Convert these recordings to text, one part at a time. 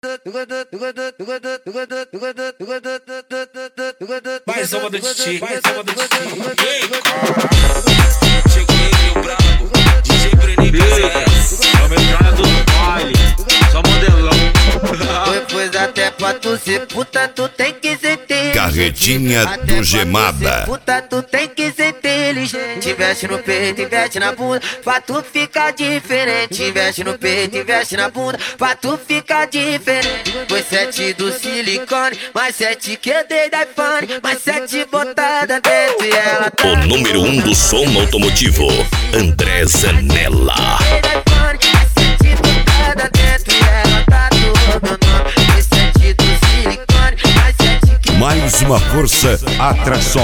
Mais uma do Titi, mais uma do Titi. Ei, cara, cheguei, meu brabo, DJ Breninho PCS. Vamos entrar no baile, só modelão. Pois até pra tu ser puta, tu tem que ser inteligente. Carretinha do Gemada. Puta, tu tem que ser inteligente. Investe no peito, investe na bunda, pra tu ficar diferente. Investe no peito, investe na bunda, pra tu ficar diferente. Foi 7 do silicone, mais 7 que eu dei da iPhone, mais 7 botada dentro e ela tá. O número 1 do som automotivo, André Zanella. Mais uma força, atração.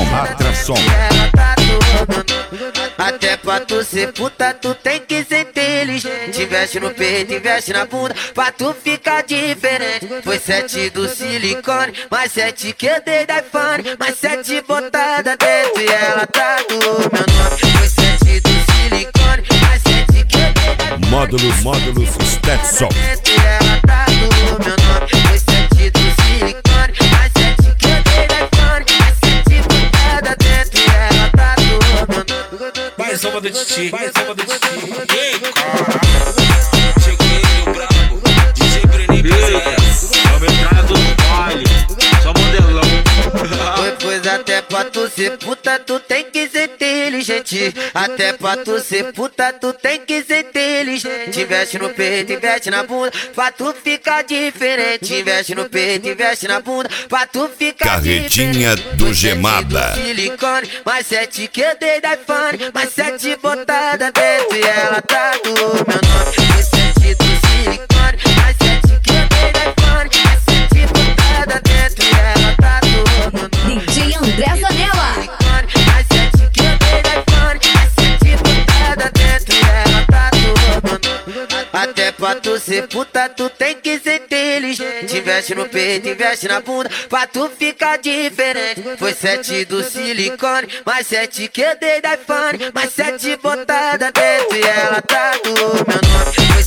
Até pra tu ser puta, tu tem que ser inteligente. Investe no peito, investe na bunda, pra tu ficar diferente. Foi 7 do silicone, mais 7 que eu dei da iPhone, mais 7 botada dentro e ela tá do meu nome. Foi 7 do silicone, mais 7 que eu dei da iPhone, Módulos Stetson. dentro e ela tá do meu nome. Foi 7 do silicone, mais 7 que eu dei da iPhone, mais 7 botada dentro e ela tá do meu nome. Mais uma do Titi, mais uma do Titi. Ei, cara, cheguei, meu brabo, DJ Breninho PCS. Vamos entrar no baile, só modelão. Pois até pra tu ser puta, tu tem que ser inteligente. Até pra tu ser puta, tu tem que ser inteligente. Investe no peito, investe na bunda, pra tu ficar diferente. Investe no peito, investe na bunda, pra tu ficar Carretinha diferente. do Gemada. Silicone, mais 7 que eu dei da iPhone, mais 7 botada dentro e ela tá do meu nome. Foi 7 do silicone, mais 7 que eu dei da iPhone, mais 7 botada dentro e ela tá do meu nome. DJ André Zanella. Mais 7 que eu dei da iPhone, mais 7 botada dentro e ela tá do meu nome. Até pra tu ser puta, tu tem que ser inteligente. Investe no peito, investe na bunda, pra tu ficar diferente. Foi 7 do silicone, mais 7 que eu dei da iPhone, mais 7 botada dentro e ela tá do meu nome. Foi